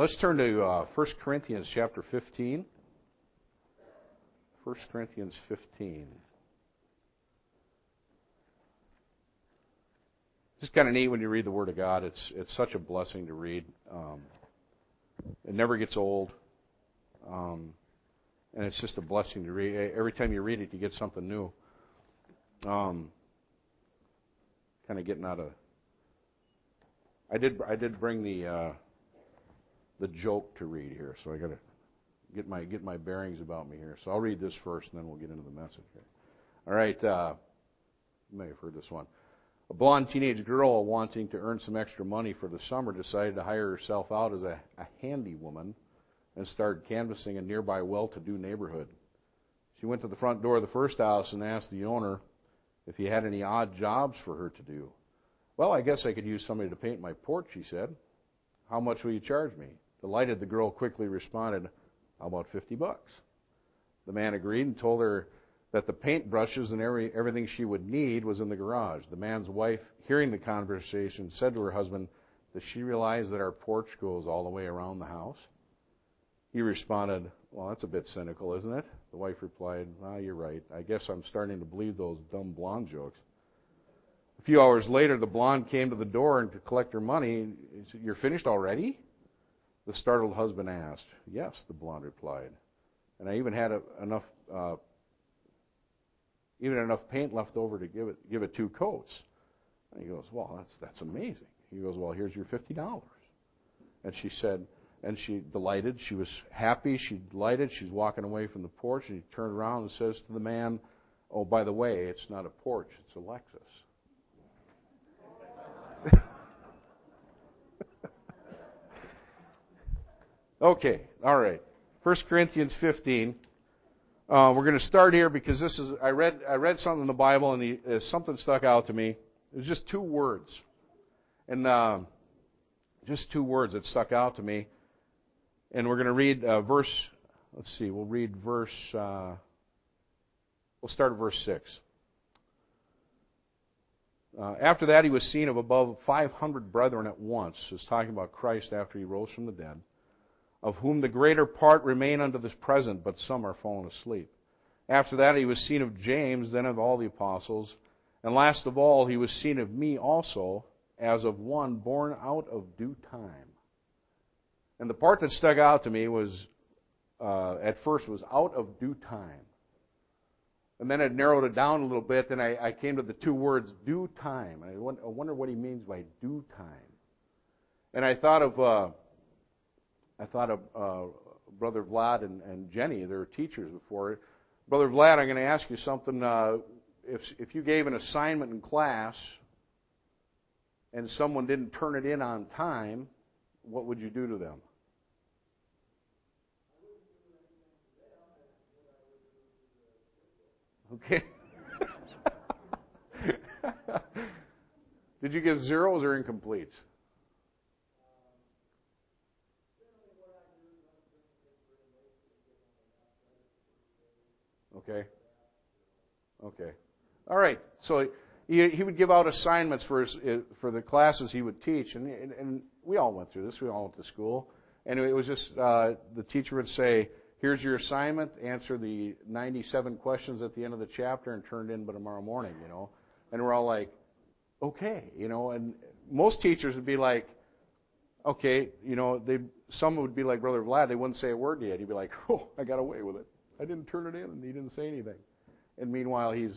let's turn to 1 Corinthians chapter 15. 1 Corinthians 15. It's kind of neat when you read the Word of God. It's such a blessing to read. It never gets old. And it's just a blessing to read. Every time you read it, you get something new. Kind of getting out of... I did bring the joke to read here, so I got to get my bearings about me here. So I'll read this first, and then we'll get into the message. All right, you may have heard this one. A blonde teenage girl wanting to earn some extra money for the summer decided to hire herself out as a handy woman and started canvassing a nearby well-to-do neighborhood. She went to the front door of the first house and asked the owner if he had any odd jobs for her to do. Well, I guess I could use somebody to paint my porch, she said. How much will you charge me? Delighted, the girl quickly responded, how about $50? The man agreed and told her that the paintbrushes and everything she would need was in the garage. The man's wife, hearing the conversation, said to her husband, does she realize that our porch goes all the way around the house? He responded, well, that's a bit cynical, isn't it? The wife replied, you're right. I guess I'm starting to believe those dumb blonde jokes. A few hours later, the blonde came to the door and to collect her money. He said, you're finished already? The startled husband asked. Yes, the blonde replied. And I even had enough paint left over to give it 2 coats. And he goes, well, that's amazing. He goes, well, here's your $50. And she said, and she delighted. She was happy. She delighted. She's walking away from the porch, and he turned around and says to the man, oh, by the way, it's not a porch, it's a Lexus. Okay, all right. 1 Corinthians 15. We're going to start here because this is. I read something in the Bible and something stuck out to me. It was just 2 words, and just 2 words that stuck out to me. And we're going to read verse. Let's see. We'll read verse. We'll start at verse 6. After that, he was seen of above 500 brethren at once. It's talking about Christ after he rose from the dead, of whom the greater part remain unto this present, but some are fallen asleep. After that he was seen of James, then of all the apostles. And last of all he was seen of me also, as of one born out of due time. And the part that stuck out to me was, at first, was out of due time. And then it narrowed it down a little bit, and I came to the 2 words, due time. I wonder what he means by due time. And I thought of Brother Vlad and Jenny. They were teachers before. Brother Vlad, I'm going to ask you something. If you gave an assignment in class and someone didn't turn it in on time, what would you do to them? Okay. Did you give zeros or incompletes? Okay. All right. So he would give out assignments for the classes he would teach, and we all went through this. We all went to school, and it was just the teacher would say, "Here's your assignment. Answer the 97 questions at the end of the chapter and turn it in by tomorrow morning." And we're all like, "Okay," And most teachers would be like, "Okay," some would be like Brother Vlad. They wouldn't say a word to you. He'd be like, "Oh, I got away with it. I didn't turn it in, and he didn't say anything." And meanwhile, he's,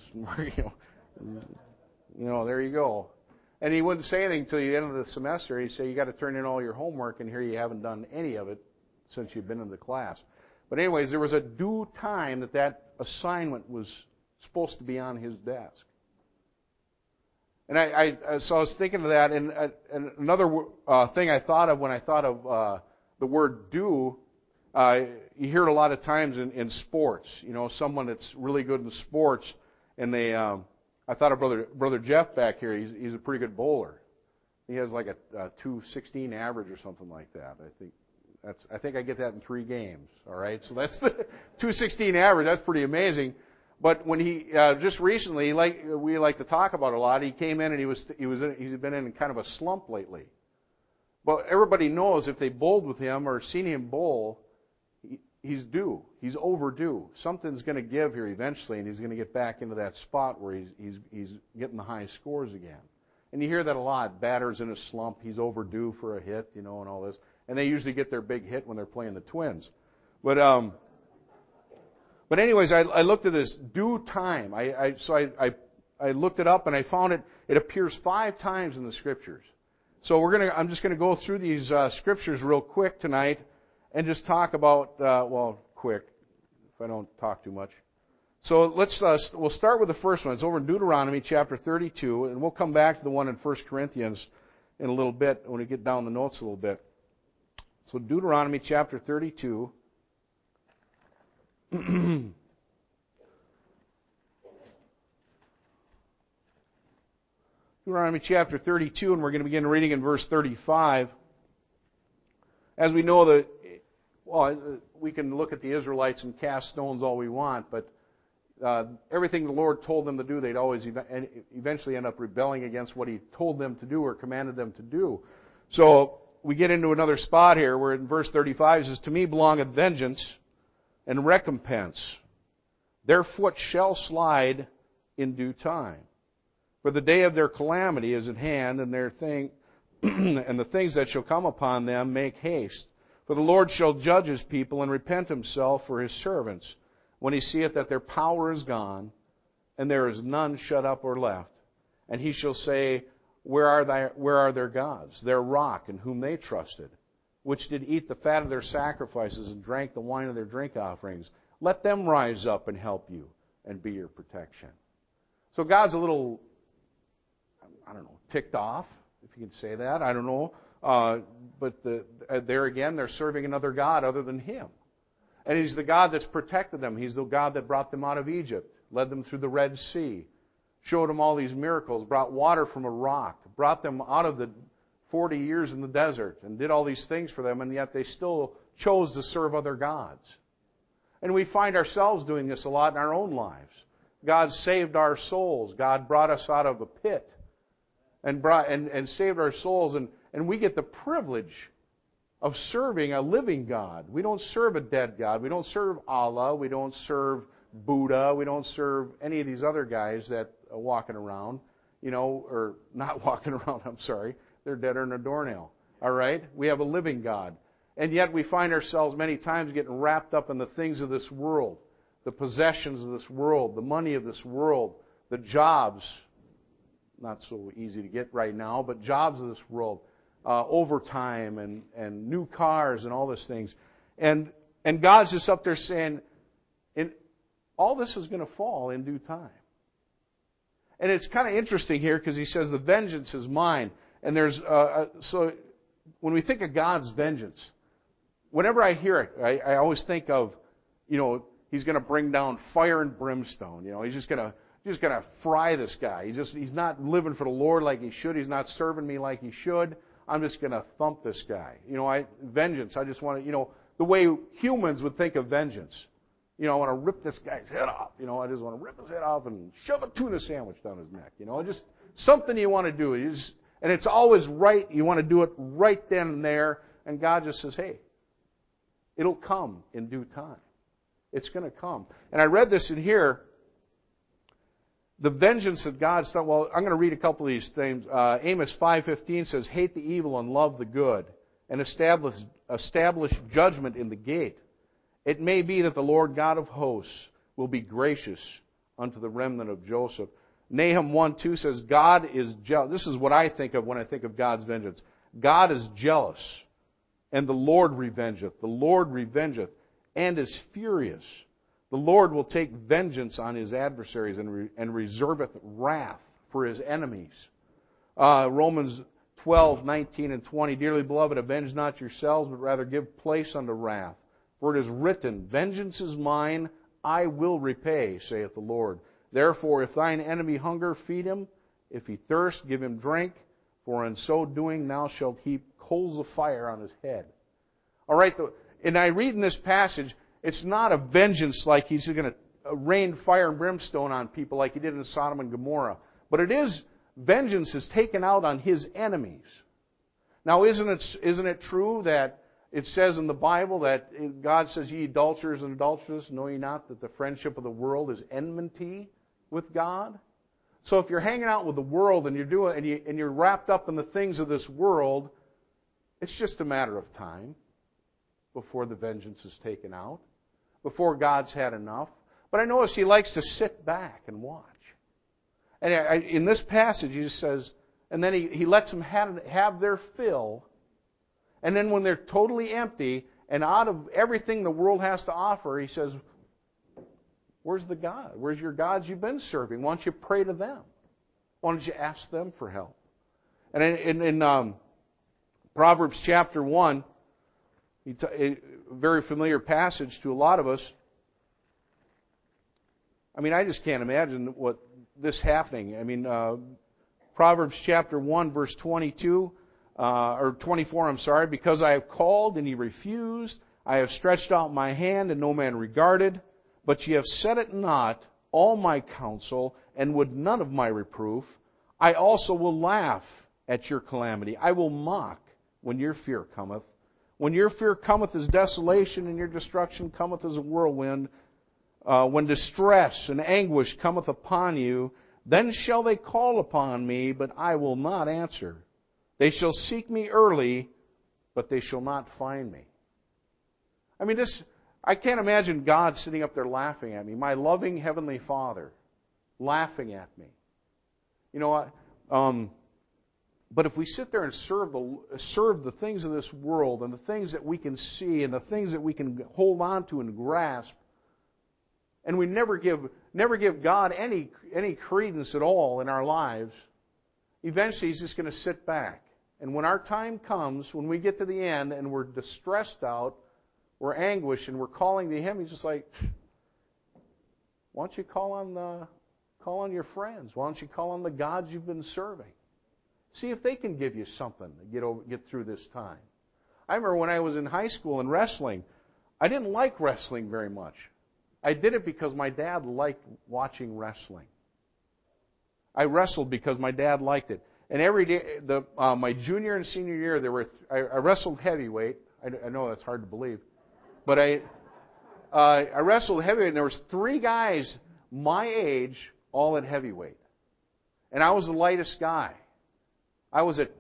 there you go. And he wouldn't say anything until the end of the semester. He'd say, you got to turn in all your homework, and here you haven't done any of it since you've been in the class. But anyways, there was a due time that assignment was supposed to be on his desk. And so I was thinking of that, and another thing I thought of when I thought of the word due, you hear it a lot of times in sports. Someone that's really good in sports, and they. I thought of brother Jeff back here. He's a pretty good bowler. He has like a 216 average or something like that. I think I get that in 3 games. All right, so that's the 216 average. That's pretty amazing. But when he just recently, we like to talk about a lot, he came in and he's been in kind of a slump lately. But everybody knows if they bowled with him or seen him bowl, he's due. He's overdue. Something's going to give here eventually, and he's going to get back into that spot where he's getting the high scores again. And you hear that a lot. Batter's in a slump. He's overdue for a hit, and all this. And they usually get their big hit when they're playing the Twins. But anyways, I looked at this due time. I looked it up and I found it appears 5 times in the Scriptures. So I'm just going to go through these Scriptures real quick tonight and just talk about quick, if I don't talk too much. So we'll start with the first one. It's over in Deuteronomy chapter 32, and we'll come back to the one in 1 Corinthians in a little bit when we get down the notes a little bit. So Deuteronomy chapter 32. Deuteronomy chapter 32, and we're going to begin reading in verse 35. As we know we can look at the Israelites and cast stones all we want, but everything the Lord told them to do, they'd always eventually end up rebelling against what He told them to do or commanded them to do. So we get into another spot here where in verse 35 it says, "To me belongeth vengeance and recompense. Their foot shall slide in due time. For the day of their calamity is at hand, and and the things that shall come upon them make haste. For the Lord shall judge His people and repent Himself for His servants, when He seeth that their power is gone, and there is none shut up or left. And He shall say, Where are their gods, their rock in whom they trusted, which did eat the fat of their sacrifices and drank the wine of their drink offerings? Let them rise up and help you and be your protection." So God's a little, ticked off, if you can say that. I don't know. But there again, they're serving another God other than Him. And He's the God that's protected them. He's the God that brought them out of Egypt, led them through the Red Sea, showed them all these miracles, brought water from a rock, brought them out of the 40 years in the desert, and did all these things for them, and yet they still chose to serve other gods. And we find ourselves doing this a lot in our own lives. God saved our souls. God brought us out of a pit and saved our souls, and we get the privilege of serving a living God. We don't serve a dead God. We don't serve Allah. We don't serve Buddha. We don't serve any of these other guys that are walking around, or not walking around, I'm sorry. They're deader than a doornail. All right? We have a living God. And yet we find ourselves many times getting wrapped up in the things of this world, the possessions of this world, the money of this world, the jobs, not so easy to get right now, but jobs of this world, overtime and new cars and all these things. And God's just up there saying, all this is going to fall in due time. And it's kind of interesting here because He says, the vengeance is mine. And so when we think of God's vengeance, whenever I hear it, I always think of, He's going to bring down fire and brimstone. He's just going to fry this guy. He's not living for the Lord like he should. He's not serving me like he should. I'm just going to thump this guy. Vengeance. I just want to, the way humans would think of vengeance. I want to rip this guy's head off. I just want to rip his head off and shove a tuna sandwich down his neck. Just something you want to do. And it's always right. You want to do it right then and there. And God just says, hey, it'll come in due time. It's going to come. And I read this in here. The vengeance of God. Well, I'm going to read a couple of these things. Amos 5:15 says, "Hate the evil and love the good, and establish judgment in the gate. It may be that the Lord God of hosts will be gracious unto the remnant of Joseph." Nahum 1:2 says, "God is jealous." This is what I think of when I think of God's vengeance. God is jealous, and the Lord revengeth. The Lord revengeth, and is furious. The Lord will take vengeance on His adversaries and reserveth wrath for His enemies. Romans 12:19 and 20. "Dearly beloved, avenge not yourselves, but rather give place unto wrath. For it is written, Vengeance is mine, I will repay, saith the Lord. Therefore, if thine enemy hunger, feed him. If he thirst, give him drink. For in so doing thou shalt heap coals of fire on his head." All right, and I read in this passage, it's not a vengeance like He's going to rain fire and brimstone on people like He did in Sodom and Gomorrah. But it is, vengeance is taken out on His enemies. Now, isn't it true that it says in the Bible that God says, "Ye adulterers and adulteresses, know ye not that the friendship of the world is enmity with God?" So if you're hanging out with the world and you're wrapped up in the things of this world, it's just a matter of time before the vengeance is taken out, before God's had enough. But I notice He likes to sit back and watch. And in this passage, He just says, and then He lets them have their fill. And then when they're totally empty and out of everything the world has to offer, He says, "Where's the God? Where's your gods you've been serving? Why don't you pray to them? Why don't you ask them for help?" And in Proverbs chapter 1, a very familiar passage to a lot of us. I mean, I just can't imagine what this happening. I mean, Proverbs chapter 1, verse 22, or 24, I'm sorry. "Because I have called and ye refused, I have stretched out my hand and no man regarded. But ye have set at naught all my counsel, and would none of my reproof. I also will laugh at your calamity. I will mock when your fear cometh. When your fear cometh as desolation, and your destruction cometh as a whirlwind, when distress and anguish cometh upon you, then shall they call upon me, but I will not answer. They shall seek me early, but they shall not find me." I mean, I can't imagine God sitting up there laughing at me, my loving Heavenly Father, laughing at me. You know, but if we sit there and serve the things of this world and the things that we can see and the things that we can hold on to and grasp, and we never give God any credence at all in our lives, eventually He's just going to sit back. And when our time comes, when we get to the end and we're distressed out, we're anguished, and we're calling to Him, He's just like, "Why don't you call on your friends? Why don't you call on the gods you've been serving? See if they can give you something to get through this time." I remember when I was in high school in wrestling, I didn't like wrestling very much. I did it because my dad liked watching wrestling. I wrestled because my dad liked it. And every day, my junior and senior year, I wrestled heavyweight. I know that's hard to believe. But I wrestled heavyweight, and there was 3 guys my age, all at heavyweight. And I was the lightest guy. I was at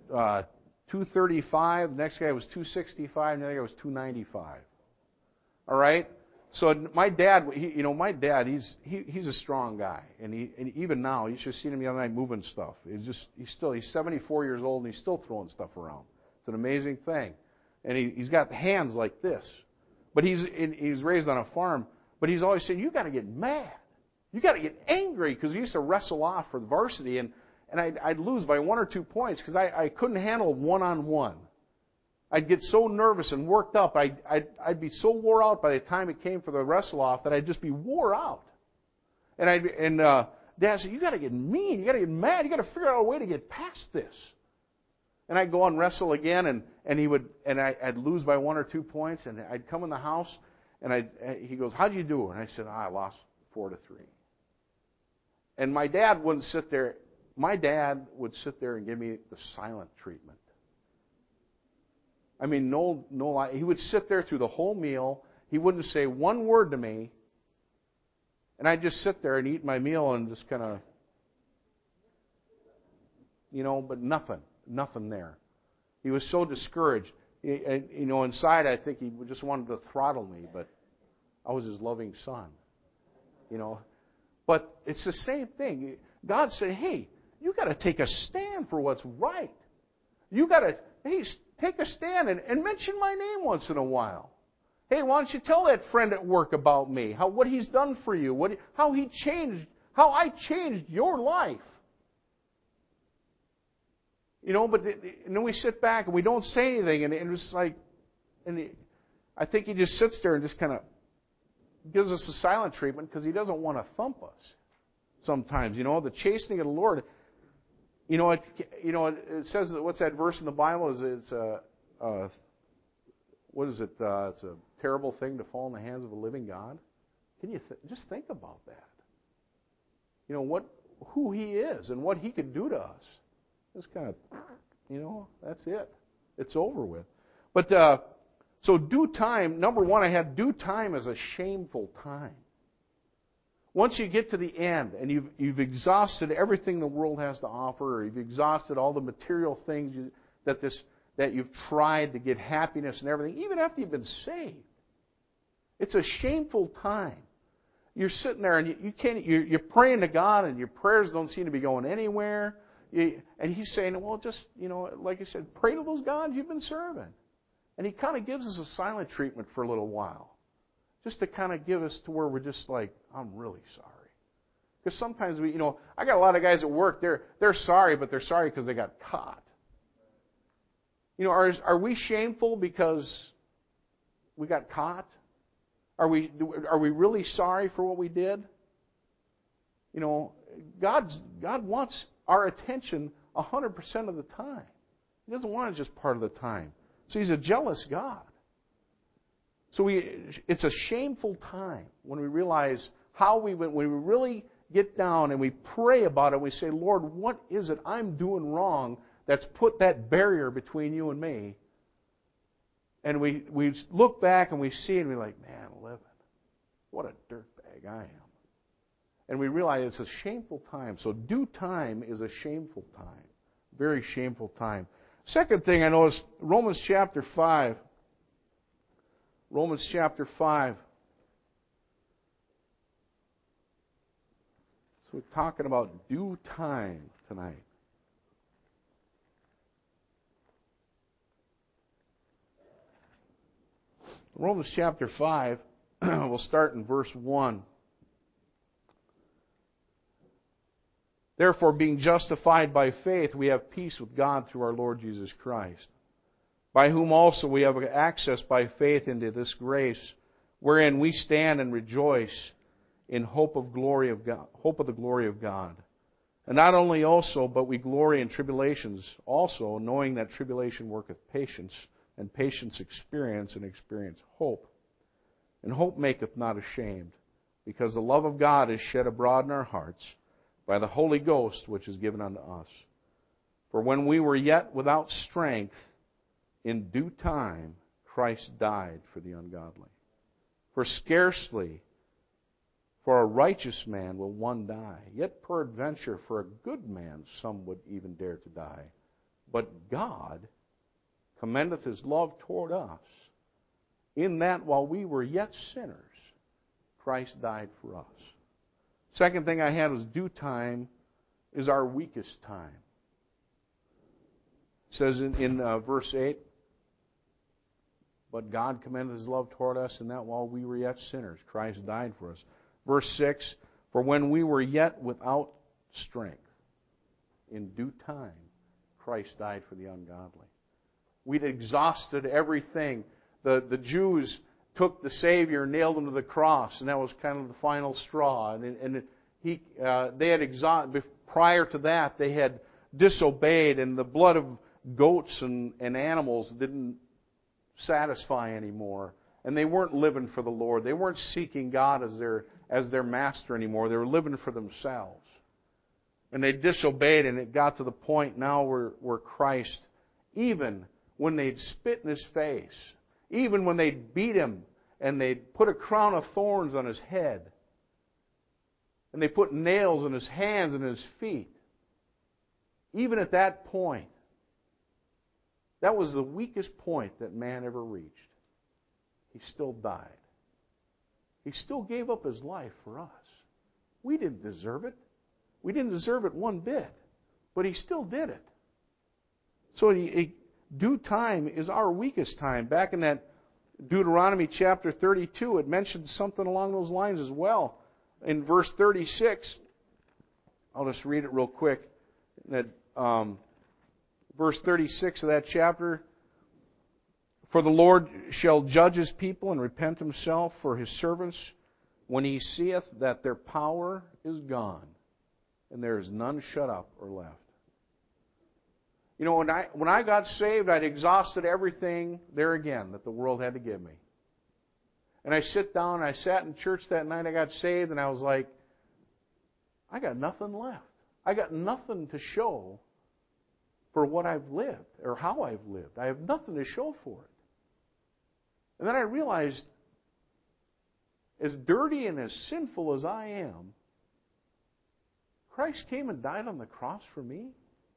235. The next guy was 265. And the other guy was 295. All right? So my dad, he's a strong guy. And even now, you should have seen him the other night moving stuff. He's 74 years old, and he's still throwing stuff around. It's an amazing thing. And he's got hands like this. But he's raised on a farm. But he's always saying, "You got to get mad. You got to get angry," because he used to wrestle off for the varsity, and I'd lose by 1 or 2 points because I couldn't handle one-on-one. I'd get so nervous and worked up. I'd be so wore out by the time it came for the wrestle off that I'd just be wore out. And Dad said, "You got to get mean. You got to get mad. You got to figure out a way to get past this." And I'd go and wrestle again, and I'd lose by 1 or 2 points, and I'd come in the house, and he goes, "How'd you do?" And I said, "I lost 4-3." And my dad wouldn't sit there. My dad would sit there and give me the silent treatment. I mean, no lie. He would sit there through the whole meal. He wouldn't say one word to me, and I'd just sit there and eat my meal and just kind of, but nothing there. He was so discouraged. Inside I think he just wanted to throttle me, but I was his loving son. But it's the same thing. God said, "Hey, you got to take a stand for what's right. You got to, take a stand and mention my name once in a while. Hey, why don't you tell that friend at work about me? What he's done for you? How I changed your life." But then we sit back and we don't say anything, and it's like, I think he just sits there and just kind of gives us the silent treatment because he doesn't want to thump us. Sometimes, the chastening of the Lord. It says that, what's that verse in the Bible? What is it? It's a terrible thing to fall in the hands of a living God. Can you just think about that? Who He is and what He could do to us. Just kind of, that's it. It's over with. But so due time, number one, I had due time as a shameful time. Once you get to the end and you've exhausted everything the world has to offer, or you've exhausted all the material things that you've tried to get happiness and everything, even after you've been saved, it's a shameful time. You're sitting there and you're praying to God and your prayers don't seem to be going anywhere. And He's saying, well, just, like you said, pray to those gods you've been serving. And He kind of gives us a silent treatment for a little while. Just to kind of give us to where we're just like, I'm really sorry. Because sometimes I got a lot of guys at work, they're sorry, but they're sorry because they got caught. Are we shameful because we got caught? Are we really sorry for what we did? God wants our attention 100% of the time. He doesn't want it just part of the time. So He's a jealous God. So it's a shameful time when we realize when we really get down and we pray about it. We say, Lord, what is it I'm doing wrong that's put that barrier between you and me? And we look back and we see it and we're like, man, living, what a dirtbag I am. And we realize it's a shameful time. So due time is a shameful time. Very shameful time. Second thing I noticed, Romans chapter 5. Romans chapter 5. So we're talking about due time tonight. Romans chapter 5, we'll start in verse 1. Therefore, being justified by faith, we have peace with God through our Lord Jesus Christ, by whom also we have access by faith into this grace, wherein we stand and rejoice in hope of the glory of God. And not only also, but we glory in tribulations also, knowing that tribulation worketh patience, and patience experience, and experience hope. And hope maketh not ashamed, because the love of God is shed abroad in our hearts by the Holy Ghost which is given unto us. For when we were yet without strength, in due time Christ died for the ungodly. For scarcely for a righteous man will one die, yet peradventure for a good man some would even dare to die. But God commendeth His love toward us, in that while we were yet sinners, Christ died for us. Second thing I had was due time is our weakest time. It says in verse 8, but God commended His love toward us, in that while we were yet sinners, Christ died for us. Verse 6, for when we were yet without strength, in due time, Christ died for the ungodly. We'd exhausted everything. The Jews took the Savior, nailed Him to the cross, and that was kind of the final straw. They had exhausted. Prior to that, they had disobeyed, and the blood of goats and animals didn't satisfy anymore. And they weren't living for the Lord. They weren't seeking God as their master anymore. They were living for themselves. And they disobeyed, and it got to the point now where Christ, even when they'd spit in His face, even when they'd beat Him and they'd put a crown of thorns on His head, and they put nails in His hands and His feet, even at that point, that was the weakest point that man ever reached. He still died. He still gave up His life for us. We didn't deserve it. We didn't deserve it one bit, but He still did it. So due time is our weakest time. Back in that Deuteronomy chapter 32, it mentions something along those lines as well. In verse 36, I'll just read it real quick. That verse 36 of that chapter, for the Lord shall judge His people and repent Himself for His servants when He seeth that their power is gone, and there is none shut up or left. You know, when I got saved, I'd exhausted everything there again that the world had to give me. And I sat in church that night I got saved, and I was like, I got nothing left. I got nothing to show for what I've lived or how I've lived. I have nothing to show for it. And then I realized, as dirty and as sinful as I am, Christ came and died on the cross for me.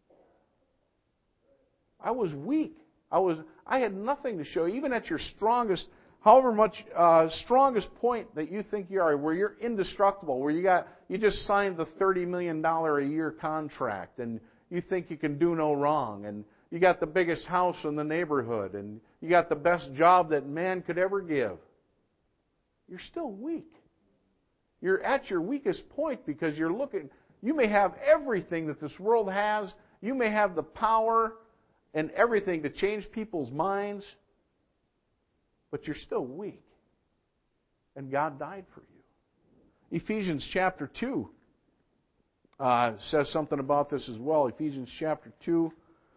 I was weak. I had nothing to show. Even at your strongest, however much strongest point that you think you are, where you're indestructible, where you just signed the $30 million a year contract, and you think you can do no wrong, and you got the biggest house in the neighborhood, and you got the best job that man could ever give. You're still weak. You're at your weakest point because you're looking. You may have everything that this world has. You may have the power and everything to change people's minds, but you're still weak. And God died for you. Ephesians chapter 2 says something about this as well. Ephesians chapter 2.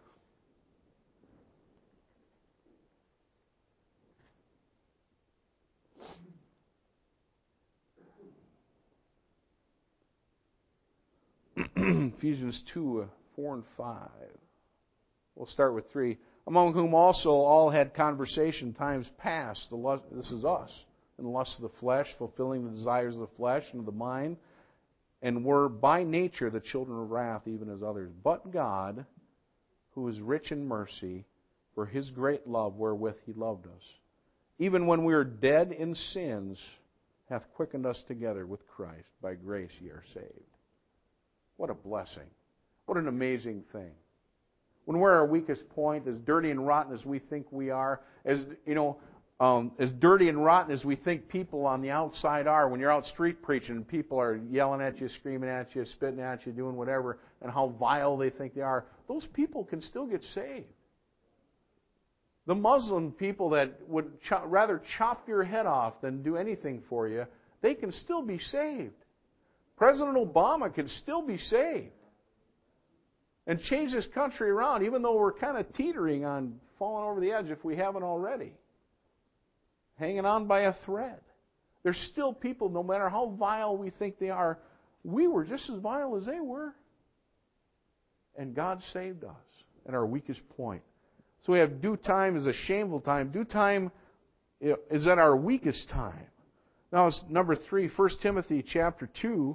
Ephesians 2, 4 and 5. We'll start with 3. Among whom also all had conversation times past. This is us. In the lust of the flesh, fulfilling the desires of the flesh and of the mind, and were by nature the children of wrath, even as others. But God, who is rich in mercy, for His great love wherewith He loved us, even when we were dead in sins, hath quickened us together with Christ. By grace ye are saved. What a blessing. What an amazing thing. When we're at our weakest point, as dirty and rotten as we think we are, as dirty and rotten as we think people on the outside are, when you're out street preaching and people are yelling at you, screaming at you, spitting at you, doing whatever, and how vile they think they are, those people can still get saved. The Muslim people that would rather chop your head off than do anything for you, they can still be saved. President Obama can still be saved and change this country around, even though we're kind of teetering on falling over the edge if we haven't already. Hanging on by a thread. There's still people, no matter how vile we think they are, we were just as vile as they were. And God saved us at our weakest point. So we have due time is a shameful time. Due time is at our weakest time. Now it's number 3, 1 Timothy chapter 2.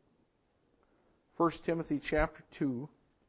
1 Timothy chapter 2.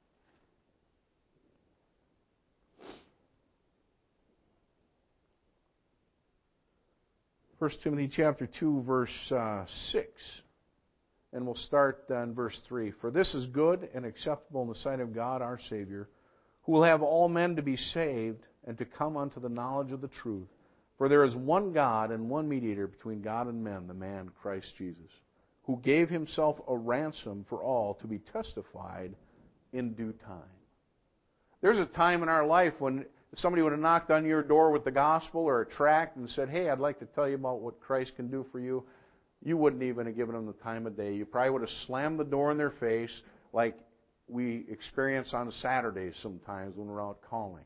1 Timothy chapter 2, verse 6. And we'll start in verse 3. For this is good and acceptable in the sight of God our Savior, who will have all men to be saved and to come unto the knowledge of the truth. For there is one God and one mediator between God and men, the man Christ Jesus, who gave Himself a ransom for all to be testified in due time. There's a time in our life when if somebody would have knocked on your door with the gospel or a tract and said, hey, I'd like to tell you about what Christ can do for you, you wouldn't even have given them the time of day. You probably would have slammed the door in their face like we experience on Saturdays sometimes when we're out calling.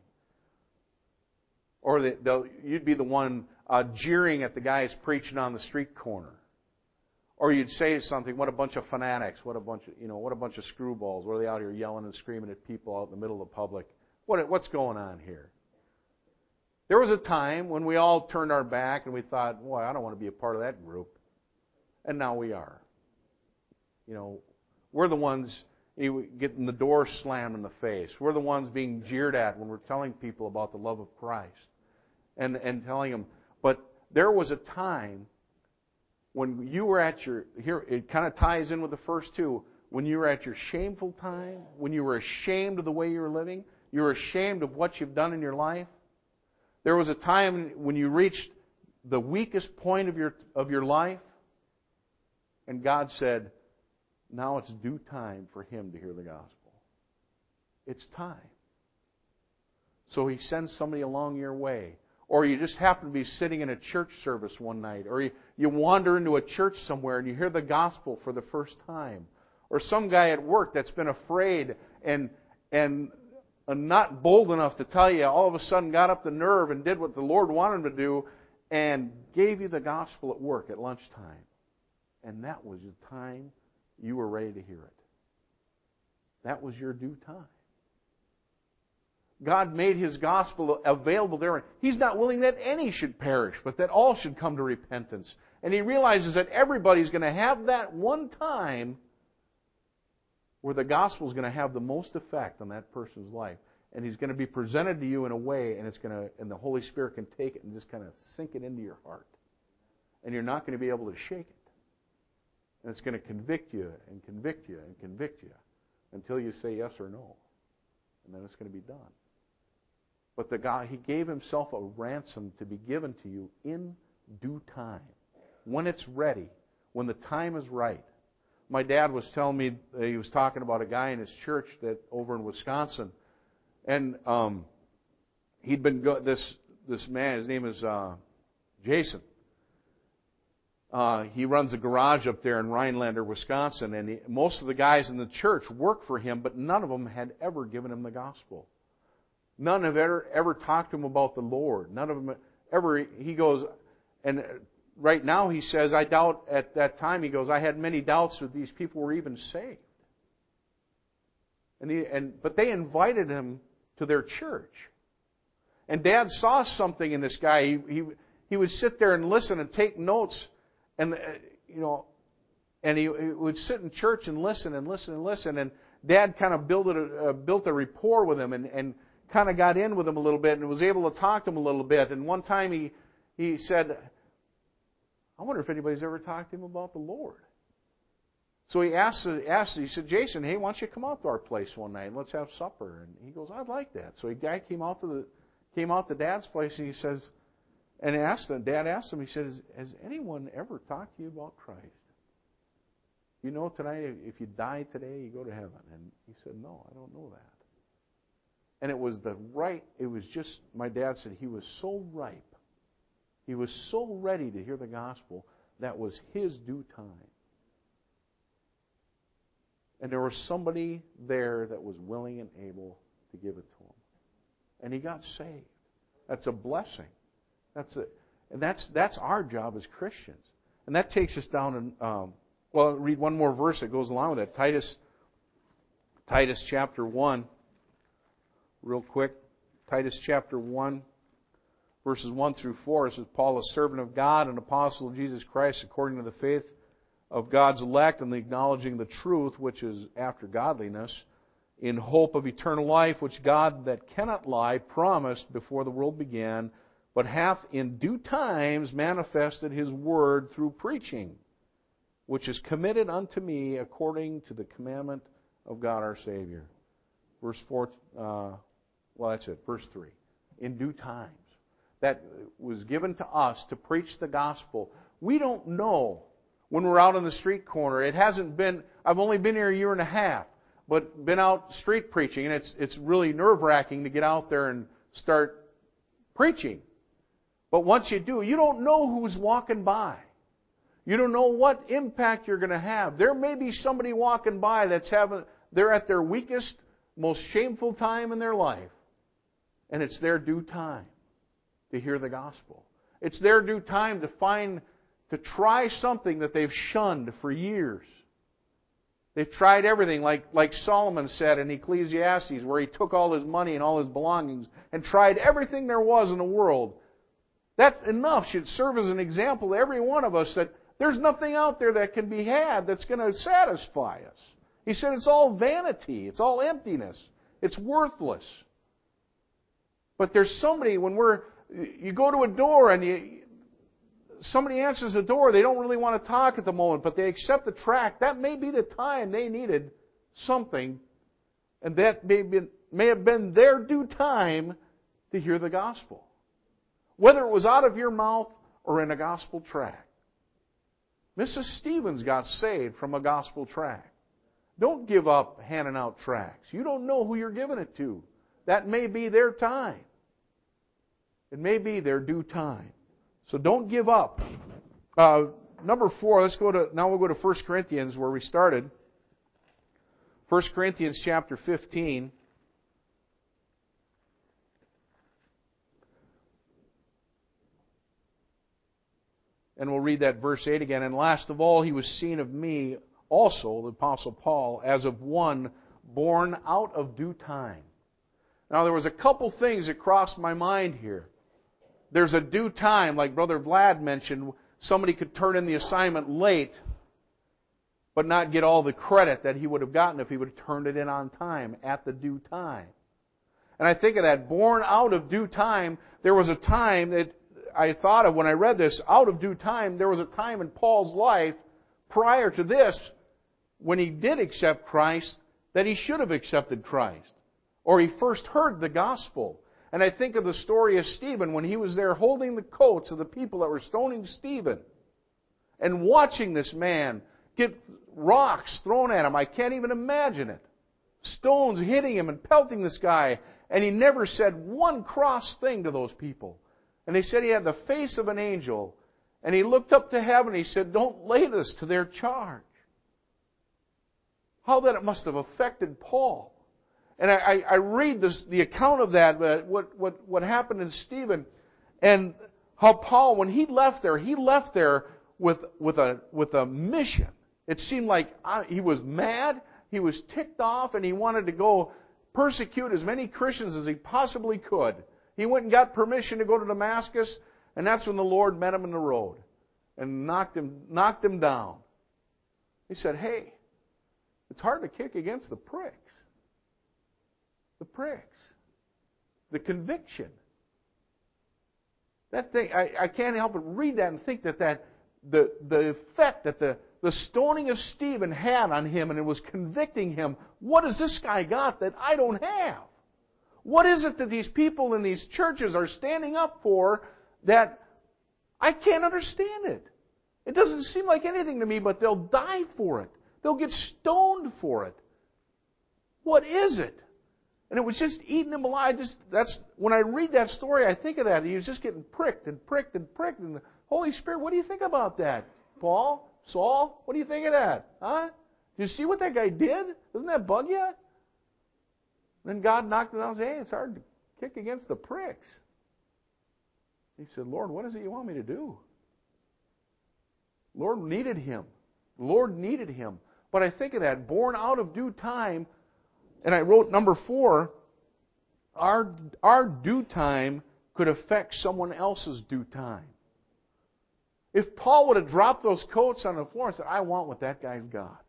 Or you'd be the one jeering at the guys preaching on the street corner. Or you'd say something, what a bunch of fanatics, what a bunch of screwballs. What are they out here yelling and screaming at people out in the middle of the public? What's going on here? There was a time when we all turned our back and we thought, boy, I don't want to be a part of that group. And now we are. We're the ones getting the door slammed in the face. We're the ones being jeered at when we're telling people about the love of Christ. And telling them, but there was a time when you were at your, here it kind of ties in with the first two, when you were at your shameful time, when you were ashamed of the way you were living, you were ashamed of what you've done in your life. There was a time when you reached the weakest point of your life, and God said, now it's due time for him to hear the gospel. It's time. So He sends somebody along your way. Or you just happen to be sitting in a church service one night. Or you wander into a church somewhere and you hear the gospel for the first time. Or some guy at work that's been afraid and not bold enough to tell you, all of a sudden got up the nerve and did what the Lord wanted him to do and gave you the gospel at work at lunchtime. And that was the time you were ready to hear it. That was your due time. God made His gospel available there. He's not willing that any should perish, but that all should come to repentance. And He realizes that everybody's going to have that one time where the gospel is going to have the most effect on that person's life. And He's going to be presented to you in a way, and the Holy Spirit can take it and just kind of sink it into your heart. And you're not going to be able to shake it. And it's going to convict you and convict you and convict you until you say yes or no. And then it's going to be done. But the God, He gave Himself a ransom to be given to you in due time. When it's ready. When the time is right. My dad was telling me, he was talking about a guy in his church that over in Wisconsin. And he'd been this man, his name is Jason. He runs a garage up there in Rhinelander, Wisconsin, and most of the guys in the church work for him, but none of them had ever given him the gospel. None have ever talked to him about the Lord. None of them ever, he goes, and right now he says, I doubt at that time, he goes, I had many doubts that these people were even saved. But they invited him to their church. And Dad saw something in this guy. He would sit there and listen and take notes. And he would sit in church and listen and listen and listen. And Dad kind of built a rapport with him and kind of got in with him a little bit and was able to talk to him a little bit. And one time he said, I wonder if anybody's ever talked to him about the Lord. So he he said, Jason, hey, why don't you come out to our place one night and let's have supper? And he goes, I'd like that. So a guy came out to Dad's place and he says, and Dad asked him, he said, has anyone ever talked to you about Christ? You know tonight, if you die today, you go to heaven. And he said, no, I don't know that. And it was my dad said, he was so ripe. He was so ready to hear the gospel. That was his due time. And there was somebody there that was willing and able to give it to him. And he got saved. That's a blessing. That's our job as Christians. And that takes us down and read one more verse that goes along with that. Titus chapter 1. Real quick. Titus chapter 1, verses 1 through 4. It says, Paul, a servant of God and apostle of Jesus Christ, according to the faith of God's elect and acknowledging the truth, which is after godliness, in hope of eternal life, which God that cannot lie promised before the world began, but hath in due times manifested His word through preaching, which is committed unto me according to the commandment of God our Savior. Verse 4, that's it, verse 3. In due times. That was given to us to preach the gospel. We don't know when we're out on the street corner. It hasn't been, I've only been here a year and a half, but been out street preaching, and it's really nerve-wracking to get out there and start preaching. But once you do, you don't know who's walking by. You don't know what impact you're going to have. There may be somebody walking by they're at their weakest, most shameful time in their life. And it's their due time to hear the gospel. It's their due time to try something that they've shunned for years. They've tried everything, like Solomon said in Ecclesiastes, where he took all his money and all his belongings and tried everything there was in the world. That enough should serve as an example to every one of us that there's nothing out there that can be had that's going to satisfy us. He said it's all vanity. It's all emptiness. It's worthless. But there's somebody, you go to a door and somebody answers the door, they don't really want to talk at the moment, but they accept the tract. That may be the time they needed something, and that may have been their due time to hear the gospel. Whether it was out of your mouth or in a gospel tract. Mrs. Stevens got saved from a gospel tract. Don't give up handing out tracts. You don't know who you're giving it to. That may be their time. It may be their due time. So don't give up. Number 4, we'll go to 1 Corinthians where we started. 1 Corinthians chapter 15. And we'll read that verse 8 again. And last of all, he was seen of me also, the Apostle Paul, as of one born out of due time. Now, there was a couple things that crossed my mind here. There's a due time, like Brother Vlad mentioned, somebody could turn in the assignment late, but not get all the credit that he would have gotten if he would have turned it in on time, at the due time. And I think of that, born out of due time. There was a time that I thought of when I read this, out of due time. There was a time in Paul's life prior to this, when he did accept Christ, that he should have accepted Christ. Or he first heard the gospel. And I think of the story of Stephen when he was there holding the coats of the people that were stoning Stephen. And watching this man get rocks thrown at him. I can't even imagine it. Stones hitting him and pelting this guy. And he never said one cross thing to those people. And they said he had the face of an angel. And he looked up to heaven and he said, "Don't lay this to their charge." How that it must have affected Paul. And I read the account of that, what happened in Stephen, and how Paul, when he left there with a mission. It seemed like he was mad, he was ticked off, and he wanted to go persecute as many Christians as he possibly could. He went and got permission to go to Damascus, and that's when the Lord met him in the road and knocked him down. He said, "Hey, it's hard to kick against the pricks. The pricks. The conviction." That thing, I can't help but read that and think that the effect that the stoning of Stephen had on him, and it was convicting him. What has this guy got that I don't have? What is it that these people in these churches are standing up for that I can't understand it? It doesn't seem like anything to me, but they'll die for it. They'll get stoned for it. What is it? And it was just eating him alive. When I read that story, I think of that. He was just getting pricked and pricked and pricked. And the Holy Spirit, what do you think about that, Paul? Saul? What do you think of that? Huh? Do you see what that guy did? Doesn't that bug you? Then God knocked him down and said, "Hey, it's hard to kick against the pricks." He said, "Lord, what is it you want me to do?" Lord needed him. The Lord needed him. But I think of that, born out of due time. And I wrote number 4, our due time could affect someone else's due time. If Paul would have dropped those coats on the floor and said, "I want what that guy's got,"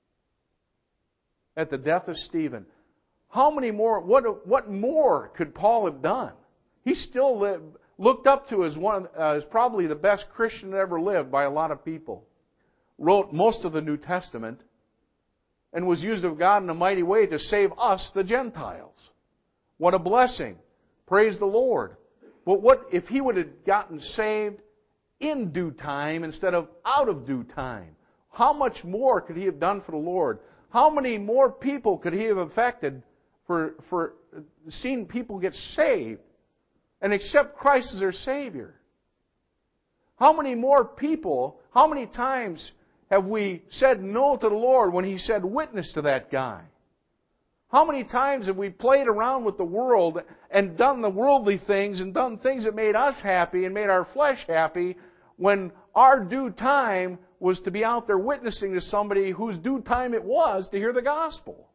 at the death of Stephen, how many more? What more could Paul have done? He still looked up to as probably the best Christian that ever lived by a lot of people. Wrote most of the New Testament, and was used of God in a mighty way to save us, the Gentiles. What a blessing. Praise the Lord. But what if he would have gotten saved in due time instead of out of due time? How much more could he have done for the Lord? How many more people could he have affected for seeing people get saved and accept Christ as their Savior? How many more people, how many times have we said no to the Lord when He said witness to that guy? How many times have we played around with the world and done the worldly things and done things that made us happy and made our flesh happy when our due time was to be out there witnessing to somebody whose due time it was to hear the gospel?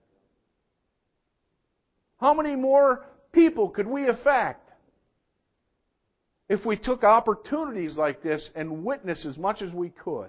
How many more people could we affect if we took opportunities like this and witnessed as much as we could?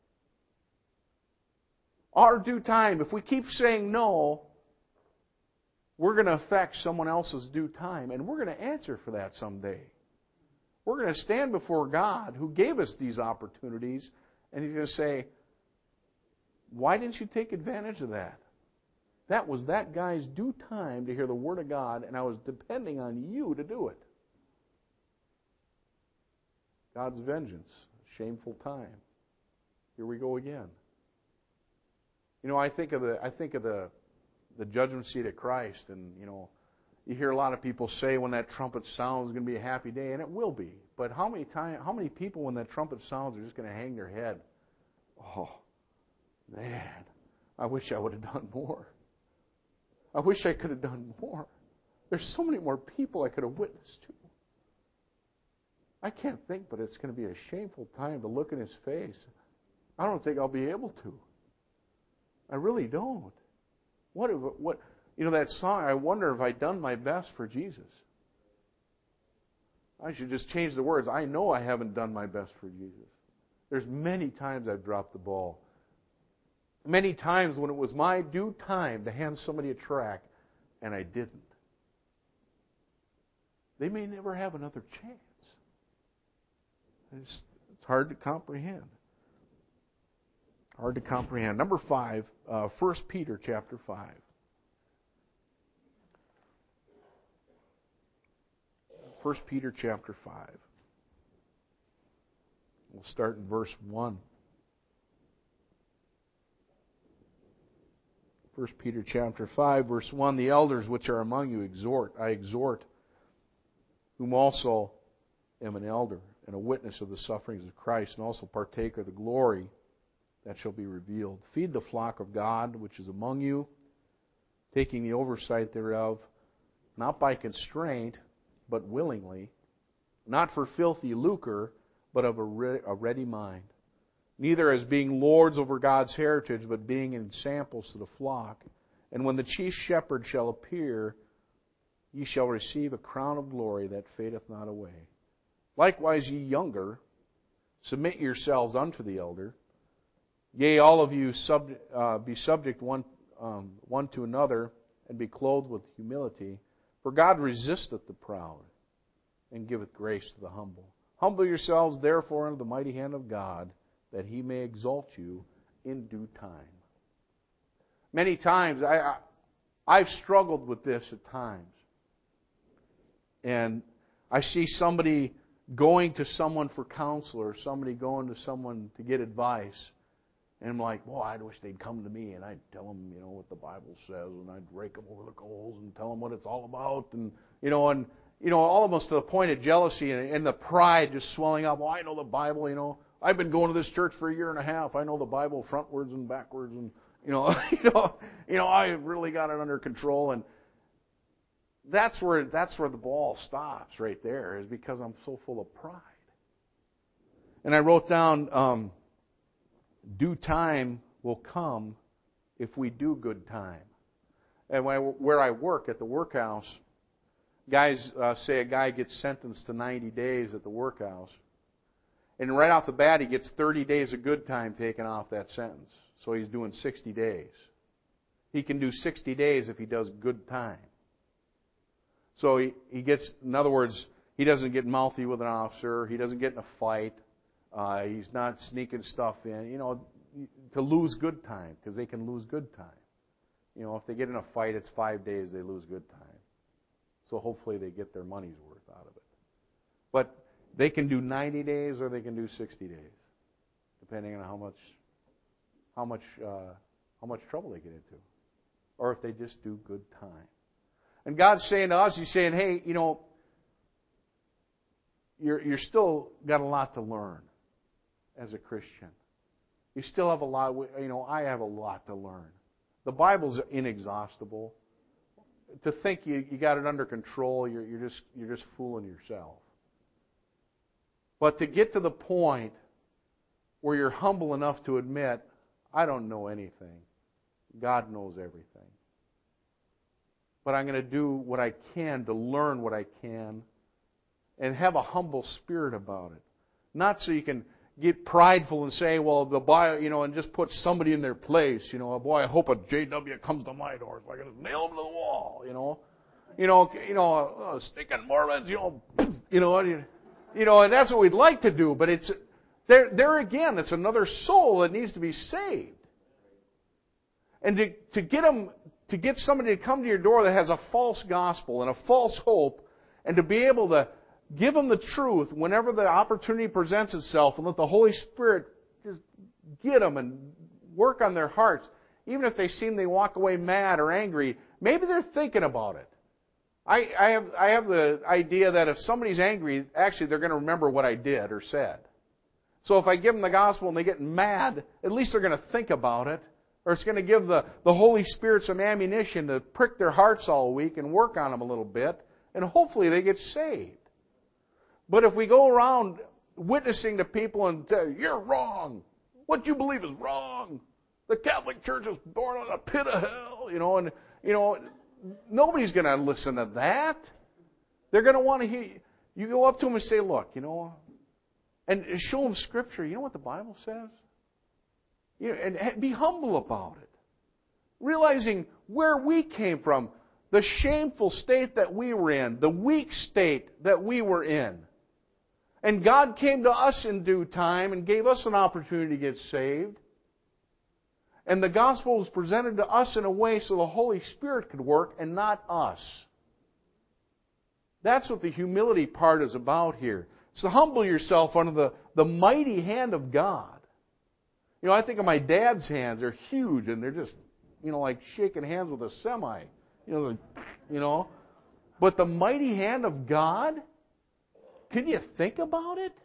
Our due time, if we keep saying no, we're going to affect someone else's due time, and we're going to answer for that someday. We're going to stand before God, who gave us these opportunities, and He's going to say, "Why didn't you take advantage of that? That was that guy's due time to hear the Word of God, and I was depending on you to do it." God's vengeance, shameful time. Here we go again. You know, I think of the judgment seat of Christ, and you hear a lot of people say when that trumpet sounds, it's going to be a happy day, and it will be. But how many people when that trumpet sounds are just going to hang their head? Oh, man, I wish I would have done more. I wish I could have done more. There's so many more people I could have witnessed to. I can't think, but it's going to be a shameful time to look in His face. I don't think I'll be able to. I really don't. What that song, I wonder if I've done my best for Jesus. I should just change the words. I know I haven't done my best for Jesus. There's many times I've dropped the ball. Many times when it was my due time to hand somebody a tract, and I didn't. They may never have another chance. It's hard to comprehend. Hard to comprehend. Number 5, 1 Peter chapter 5. 1 Peter chapter 5. We'll start in verse 1. 1 Peter chapter 5, verse 1. The elders which are among you I exhort, whom also am an elder, and a witness of the sufferings of Christ, and also partaker of the glory that shall be revealed. Feed the flock of God which is among you, taking the oversight thereof, not by constraint, but willingly, not for filthy lucre, but of a ready mind. Neither as being lords over God's heritage, but being ensamples to the flock. And when the chief shepherd shall appear, ye shall receive a crown of glory that fadeth not away. Likewise ye younger, submit yourselves unto the elder. Yea, all of you be subject one to another, and be clothed with humility. For God resisteth the proud, and giveth grace to the humble. Humble yourselves therefore under the mighty hand of God, that He may exalt you in due time. Many times, I've struggled with this at times. And I see somebody going to someone for counsel, or somebody going to someone to get advice. And I'm like, boy, I wish they'd come to me, and I'd tell them, what the Bible says, and I'd rake them over the coals and tell them what it's all about, and almost to the point of jealousy and the pride just swelling up. Oh, I know the Bible, I've been going to this church for a year and a half. I know the Bible frontwards and backwards, and I've really got it under control. And that's where the ball stops right there, is because I'm so full of pride. And I wrote down, due time will come if we do good time. And where I work at the workhouse, guys say a guy gets sentenced to 90 days at the workhouse. And right off the bat, he gets 30 days of good time taken off that sentence. So he's doing 60 days. He can do 60 days if he does good time. So he gets, in other words, he doesn't get mouthy with an officer. He doesn't get in a fight. He's not sneaking stuff in, to lose good time, because they can lose good time. If they get in a fight, it's 5 days they lose good time. So hopefully they get their money's worth out of it. But they can do 90 days or they can do 60 days, depending on how much trouble they get into, or if they just do good time. And God's saying to us, He's saying, hey, you're still got a lot to learn as a Christian. You still have a lot. I have a lot to learn. The Bible's inexhaustible. To think you got it under control, you're just fooling yourself. But to get to the point where you're humble enough to admit, I don't know anything. God knows everything. But I'm going to do what I can to learn what I can, and have a humble spirit about it. Not so you can get prideful and say, well, the Bible, and just put somebody in their place. Boy, I hope a JW comes to my door so I can just nail him to the wall. Stinking Mormons, and that's what we'd like to do. But it's there again. It's another soul that needs to be saved. And to get somebody to come to your door that has a false gospel and a false hope, and to be able to give them the truth whenever the opportunity presents itself, and let the Holy Spirit just get them and work on their hearts. Even if they walk away mad or angry, maybe they're thinking about it. I have the idea that if somebody's angry, actually they're going to remember what I did or said. So if I give them the gospel and they get mad, at least they're going to think about it. Or it's going to give the Holy Spirit some ammunition to prick their hearts all week and work on them a little bit. And hopefully they get saved. But if we go around witnessing to people and tell you're wrong, what you believe is wrong, the Catholic Church is born on a pit of hell, Nobody's going to listen to that. They're going to want to hear. You go up to them and say, look, and show them Scripture. You know what the Bible says? And be humble about it. Realizing where we came from, the shameful state that we were in, the weak state that we were in. And God came to us in due time and gave us an opportunity to get saved. And the gospel was presented to us in a way so the Holy Spirit could work and not us. That's what the humility part is about here. So humble yourself under the mighty hand of God. I think of my dad's hands. They're huge and they're just, like shaking hands with a semi. But the mighty hand of God, can you think about it?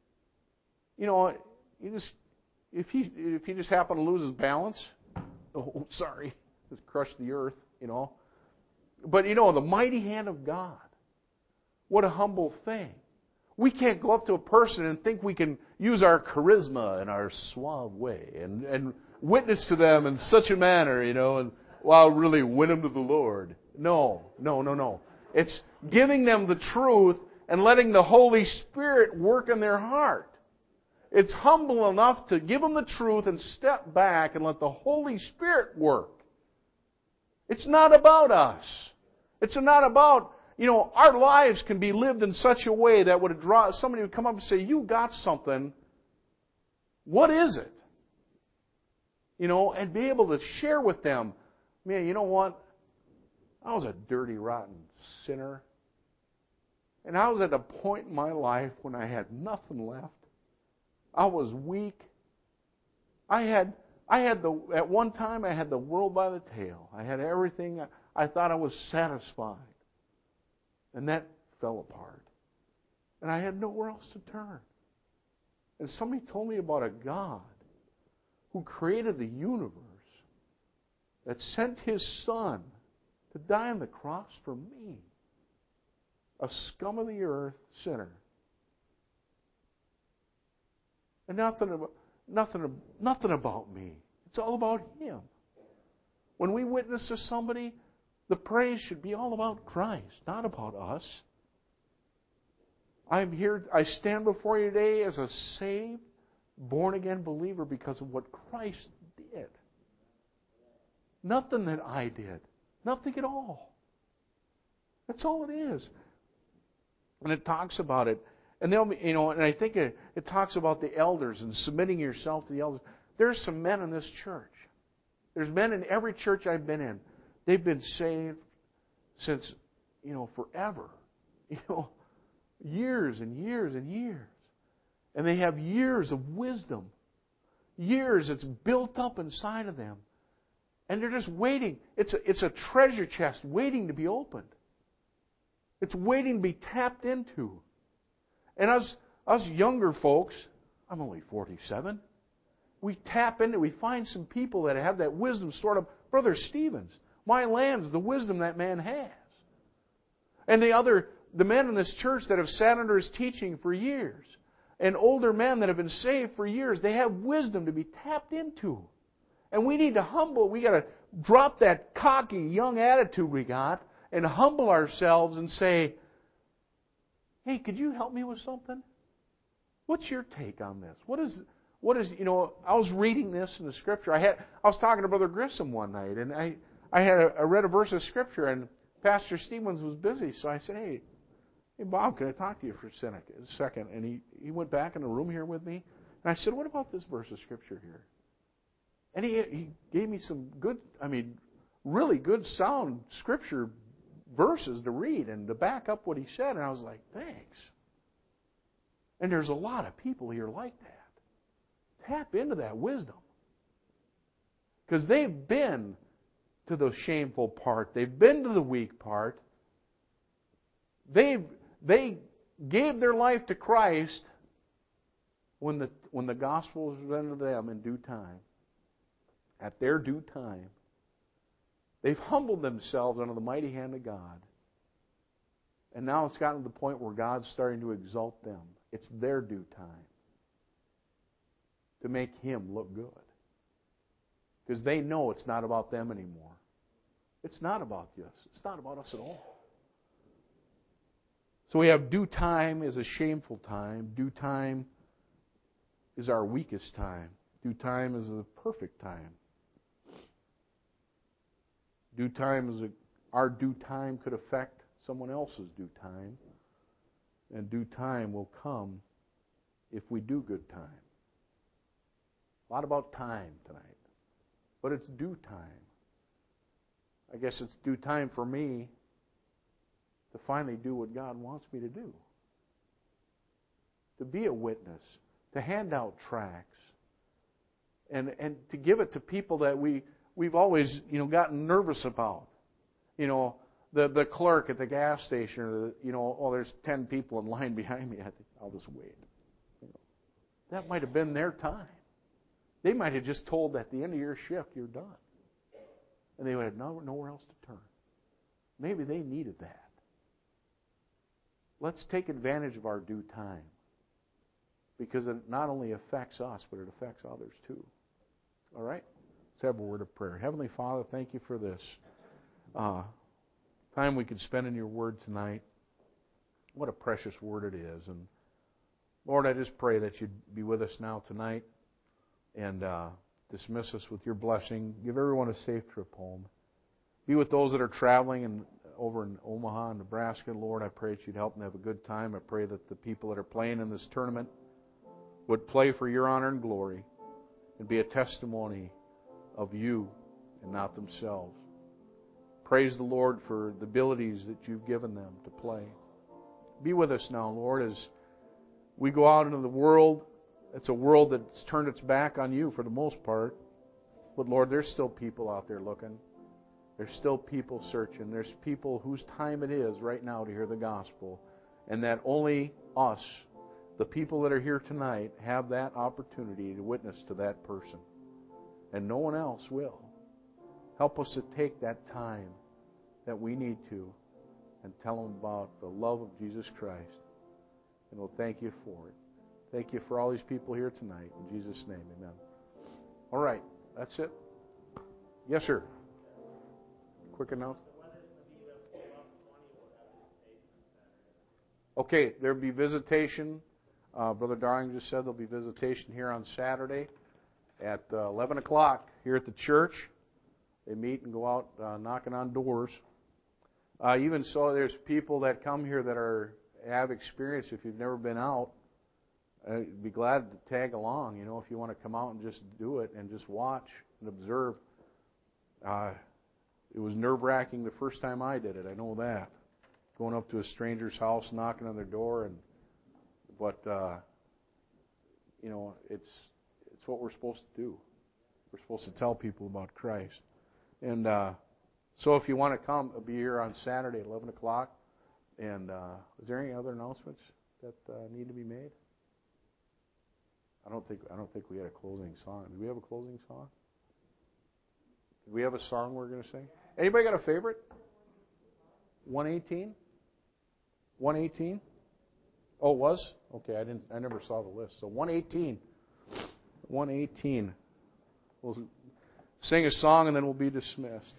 If he just happened to lose his balance, just crushed the earth, But the mighty hand of God. What a humble thing. We can't go up to a person and think we can use our charisma and our suave way and witness to them in such a manner, and really win them to the Lord. No. It's giving them the truth and letting the Holy Spirit work in their heart. It's humble enough to give them the truth and step back and let the Holy Spirit work. It's not about us. It's not about, our lives can be lived in such a way that would draw, somebody would come up and say, you got something. What is it? And be able to share with them, man, you know what? I was a dirty, rotten sinner. And I was at a point in my life when I had nothing left. I was weak. At one time I had the world by the tail. I had everything. I thought I was satisfied. And that fell apart. And I had nowhere else to turn. And somebody told me about a God who created the universe, that sent His Son to die on the cross for me, a scum of the earth sinner. And nothing about me. It's all about Him. When we witness to somebody, the praise should be all about Christ, not about us. I'm here, I stand before you today as a saved, born-again believer because of what Christ did. Nothing that I did. Nothing at all. That's all it is. And it talks about it. And and I think it talks about the elders and submitting yourself to the elders. There's some men in this church. There's men in every church I've been in. They've been saved since, forever. Years and years and years. And they have years of wisdom. Years that's built up inside of them. And they're just waiting. It's a treasure chest waiting to be opened. It's waiting to be tapped into. And us younger folks, I'm only 47, we tap into, we find some people that have that wisdom stored up. Brother Stevens, my land's the wisdom that man has. And the men in this church that have sat under his teaching for years, and older men that have been saved for years, they have wisdom to be tapped into. And we need to we got to drop that cocky young attitude we got and humble ourselves and say, hey, could you help me with something? What's your take on this? What is I was reading this in the Scripture. I was talking to Brother Grissom one night, and I read a verse of Scripture, and Pastor Stevens was busy, so I said, hey Bob, can I talk to you for a second? And he went back in the room here with me, and I said, what about this verse of Scripture here? And he gave me some really good sound Scripture verses to read and to back up what he said. And I was like, thanks. And there's a lot of people here like that. Tap into that wisdom. Because they've been to the shameful part. They've been to the weak part. They gave their life to Christ when the gospel was presented to them in due time. At their due time. They've humbled themselves under the mighty hand of God. And now it's gotten to the point where God's starting to exalt them. It's their due time to make Him look good. Because they know it's not about them anymore. It's not about us. It's not about us at all. So we have due time is a shameful time. Due time is our weakest time. Due time is a perfect time. Our due time could affect someone else's due time. And due time will come if we do good time. A lot about time tonight. But it's due time. I guess it's due time for me to finally do what God wants me to do. To be a witness. To hand out tracts. And to give it to people that we've always, gotten nervous about. The clerk at the gas station, or there's 10 people in line behind me. I think I'll just wait. That might have been their time. They might have just told at the end of your shift, you're done. And they would have nowhere else to turn. Maybe they needed that. Let's take advantage of our due time. Because it not only affects us, but it affects others too. All right? Let's have a word of prayer. Heavenly Father, thank you for this time we could spend in your word tonight. What a precious word it is. And Lord, I just pray that you'd be with us now tonight and dismiss us with your blessing. Give everyone a safe trip home. Be with those that are traveling over in Omaha, Nebraska. Lord, I pray that you'd help them have a good time. I pray that the people that are playing in this tournament would play for your honor and glory and be a testimony of you and not themselves. Praise the Lord for the abilities that you've given them to play. Be with us now, Lord, as we go out into the world. It's a world that's turned its back on you for the most part. But Lord, there's still people out there looking. There's still people searching. There's people whose time it is right now to hear the gospel. And that only us, the people that are here tonight, have that opportunity to witness to that person. And no one else will. Help us to take that time that we need to and tell them about the love of Jesus Christ. And we'll thank you for it. Thank you for all these people here tonight. In Jesus' name, amen. All right, that's it. Yes, sir. Quick announcement. Okay, there'll be visitation. Brother Darling just said there'll be visitation here on Saturday at 11 o'clock here at the church. They meet and go out knocking on doors. Even so, there's people that come here that have experience. If you've never been out, I'd be glad to tag along. If you want to come out and just do it and just watch and observe. It was nerve-wracking the first time I did it. I know that. Going up to a stranger's house, knocking on their door, but it's what we're supposed to do. We're supposed to tell people about Christ. And so if you want to come, I'll be here on Saturday at 11 o'clock. And is there any other announcements that need to be made? I don't think we had a closing song. Do we have a closing song? Do we have a song we're going to sing? Anybody got a favorite? 118? 118? Oh, it was? Okay, I never saw the list. So 118. 118. We'll sing a song and then we'll be dismissed.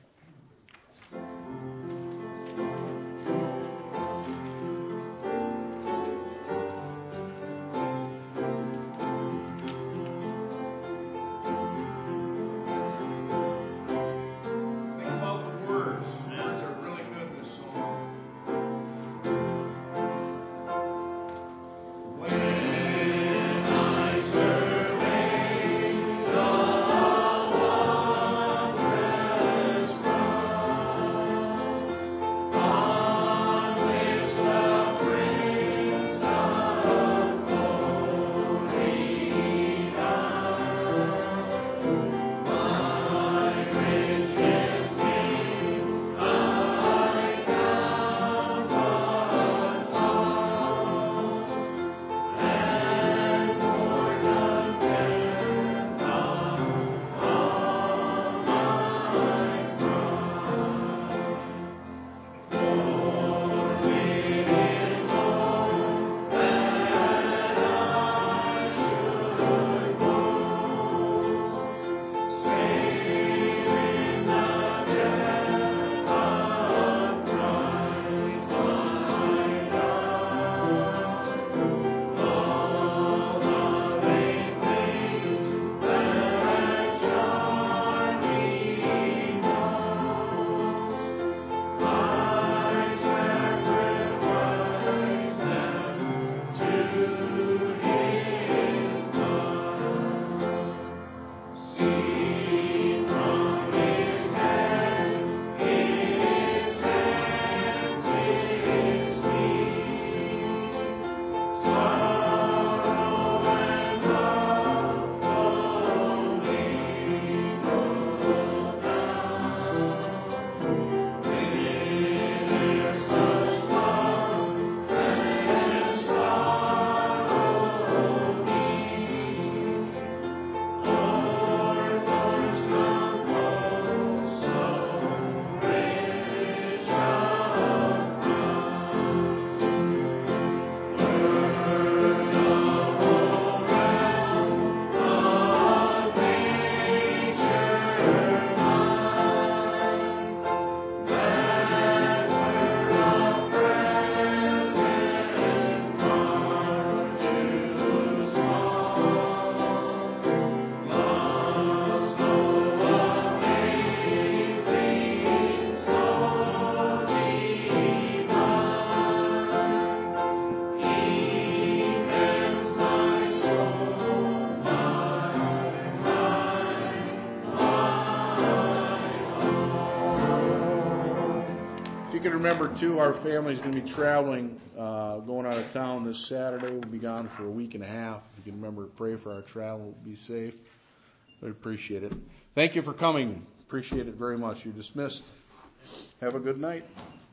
you can remember, too, our family's going to be traveling, going out of town this Saturday. We'll be gone for a week and a half. If you can remember to pray for our travel, be safe. We appreciate it. Thank you for coming. Appreciate it very much. You're dismissed. Have a good night.